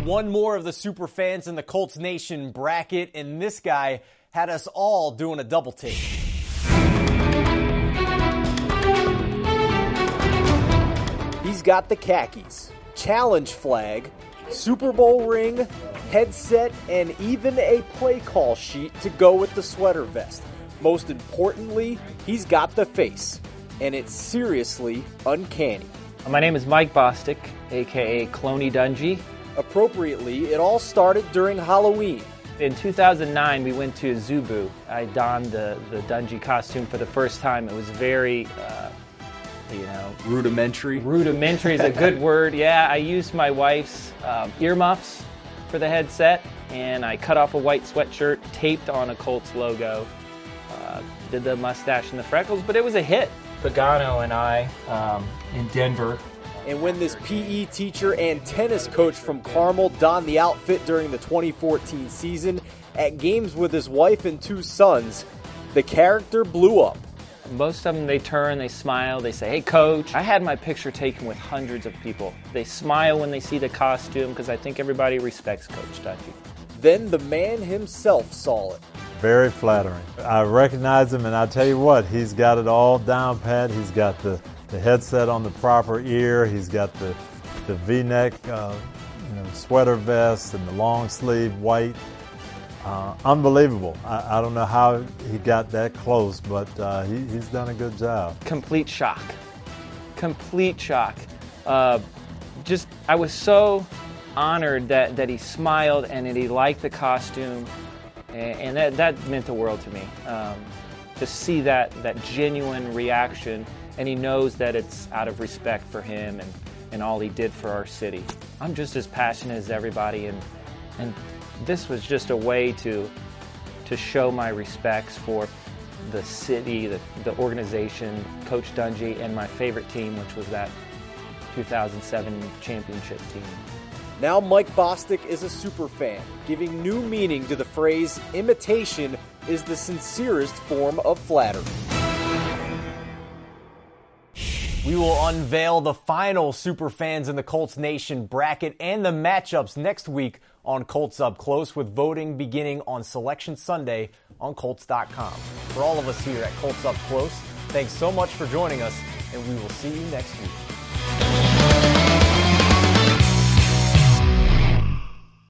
one more of the super fans in the Colts Nation bracket, and this guy had us all doing a double take. He's got the khakis, challenge flag, Super Bowl ring, headset, and even a play call sheet to go with the sweater vest. Most importantly, he's got the face, and it's seriously uncanny. My name is Mike Bostic, a.k.a. Cloney Dungy. Appropriately, it all started during Halloween. In 2009, we went to Zubu. I donned the Dungy costume for the first time. It was very, rudimentary. Rudimentary is a good word. Yeah, I used my wife's earmuffs for the headset, and I cut off a white sweatshirt, taped on a Colts logo, did the mustache and the freckles, but it was a hit. Pagano and I in Denver. And when this PE teacher and tennis coach from Carmel donned the outfit during the 2014 season at games with his wife and two sons, the character blew up. Most of them, they turn, they smile, they say, "Hey, coach." I had my picture taken with hundreds of people. They smile when they see the costume because I think everybody respects Coach Dungy. Then the man himself saw it. Very flattering. I recognize him, and I tell you what, he's got it all down pat. He's got the headset on the proper ear. He's got the V-neck sweater vest and the long sleeve white. Unbelievable. I don't know how he got that close, but he's done a good job. Complete shock. Complete shock. I was so honored that he smiled and that he liked the costume, and that meant the world to me. To see that genuine reaction, and he knows that it's out of respect for him and all he did for our city. I'm just as passionate as everybody, and this was just a way to show my respects for the city, the organization, Coach Dungy, and my favorite team, which was that 2007 championship team. Now Mike Bostic is a super fan, giving new meaning to the phrase, imitation is the sincerest form of flattery. We will unveil the final super fans in the Colts Nation bracket and the matchups next week on Colts Up Close, with voting beginning on Selection Sunday on Colts.com. For all of us here at Colts Up Close, thanks so much for joining us, and we will see you next week.